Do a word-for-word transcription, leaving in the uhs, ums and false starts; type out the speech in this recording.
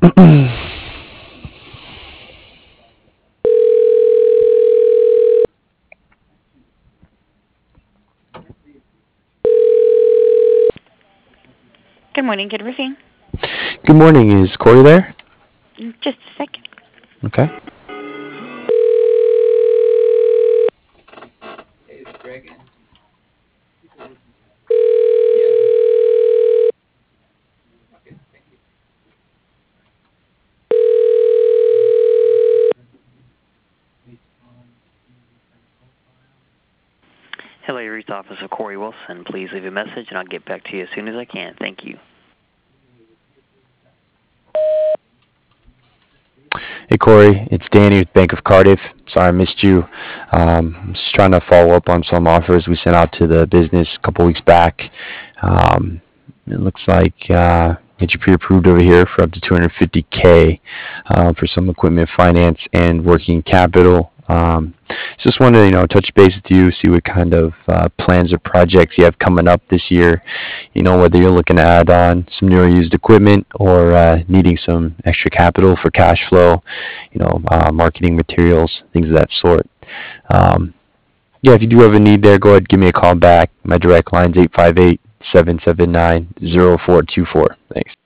Good morning, good roofing. Good morning. Is Corey there? Just a second. Okay. Hello, your Reach Office of Corey Wilson. Please leave a message and I'll get back to you as soon as I can. Thank you. Hey Corey, it's Danny with Bank of Cardiff. Sorry I missed you. Um, I'm just trying to follow up on some offers we sent out to the business a couple weeks back. Um, it looks like uh, get you pre-approved over here for up to two hundred fifty K uh, for some equipment finance and working capital. Um, just wanted to you know touch base with you, see what kind of uh, plans or projects you have coming up this year. You know whether you're looking to add on some new or used equipment or uh, needing some extra capital for cash flow. You know, uh, marketing materials, things of that sort. Um, yeah, if you do have a need there, go ahead, give me a call back. My direct line's eight five eight, seven seven nine, zero four two four. Thanks.